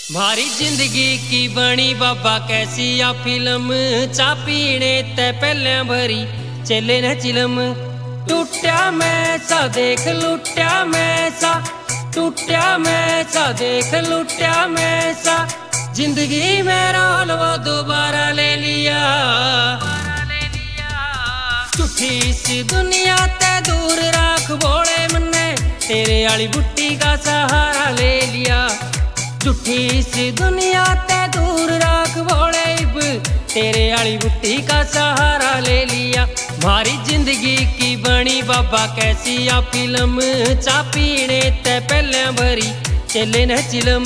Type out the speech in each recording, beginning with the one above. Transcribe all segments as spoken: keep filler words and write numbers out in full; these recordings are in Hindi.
भारी जिंदगी की बनी बाबा कैसी आ फिल्म। चा पीने ते पहले भरी चले न चिलम। टूटा मैं सा देख लुट्या मैं सा, टूटा मैं सा देख लुट्या मैं सा। जिंदगी में रोल वो दोबारा ले लिया। झूठी सी दुनिया ते दूर राख बोले मन्ने, तेरे आली बुट्टी का सहारा ले लिया। झूठी सी दुनिया ते दूर राख बोले इब, तेरे आली बुट्टी का सहारा ले लिया। भारी जिंदगी की बनी बाबा कैसी आ फिल्म। चा पीने ते पहले भरी चले न चिलम।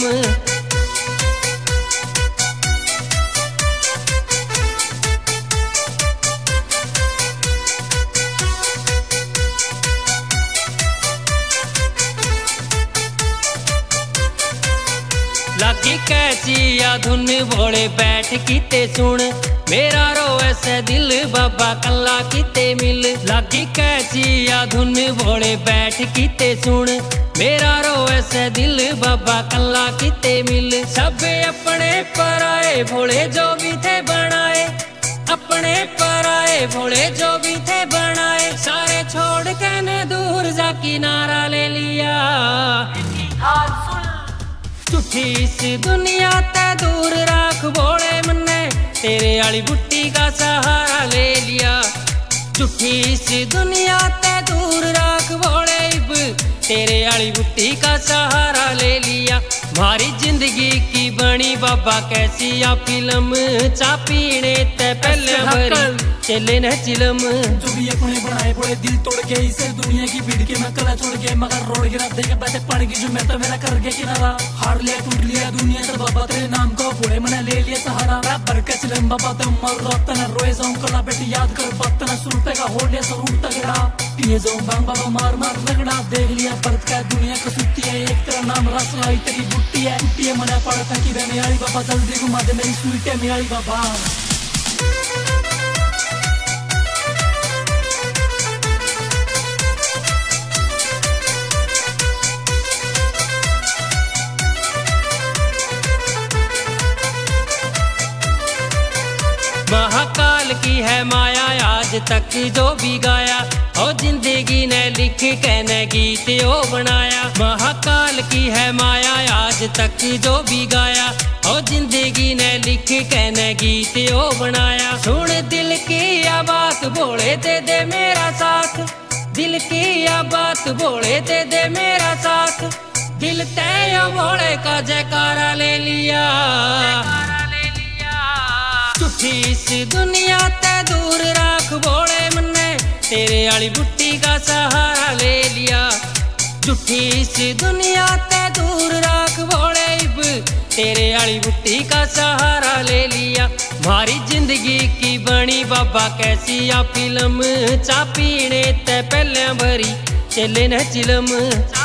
लागी कैसी आ धुन भोले बैठ किते सुन, मेरा रोए से दिल बाबा कल्ला किते मिल। लागी कैसी आ धुन भोले बैठ किते सुन, मेरा रोए से दिल बाबा कल्ला किते मिल। सब अपने पर आए भोले जो भी थे बनाए, अपने पर आए भोले जो भी थे बनाए। सारे छोड़ के ने दूर जा किनारा ले लिया। झूठी सी दुनिया ते दूर राख बोले मन्ने, तेरे आली बुट्टी का सहारा ले लिया। झूठी सी दुनिया ते दूर राख बोले इब, तेरे आली बुट्टी का सहारा ले लिया। भारी जिंदगी की बनी बाबा कैसी आ फिल्म। चा पीने ते पहले भरी चले न चिलम। जो भी अपने बनाए बोले दिल तोड़ के, इसे दुनिया की भीड़ के मैं कला छोड़ के, मगर रोड गिरा देखे बैठे पड़ गई जो मैं तो मेरा कर गया किनारा। हार लिया टूट लिया दुनिया तर बाबा तेरे नाम को बोले मैंने ले लिया सहारा। रबर का चिलम बाबा तुम मर रोता न रोए जाऊं कला बेटी याद कर बात न सुनते का हो लिया सरूर तगड़ा। पिए जाऊं बांग बाबा मार मार रगड़ा, देख लिया बर्द का दुनिया को सुती है। एक तेरा नाम रसलाई तेरी बुट्टी है, बुट्टी है मना पड़ता कि रहने वाली बाबा जल्दी घुमा दे मेरी स्वीट है मेरी बाबा। महाकाल की है माया आज तक जो भी गाया, और जिंदगी ने लिख के ने गीत ओ बनाया। महाकाल की है माया आज तक जो भी गाया, और जिंदगी ने लिख के ने गीत ओ बनाया। सुन दिल की या बात बोले दे दे मेरा साथ, दिल की या बात बोले दे दे मेरा साथ। दिल तय बोले का जयकारा ले लिया। झूठी सी दुनिया ते दूर राख बोले मन्ने, तेरे आली बुट्टी का सहारा ले लिया। झूठी सी दुनिया ते दूर राख बोले इब, तेरे आली बुट्टी का सहारा ले लिया। भारी जिंदगी की बनी बाबा कैसी आ फिल्म। चा पीने ते पहले भरी चले न चिलम।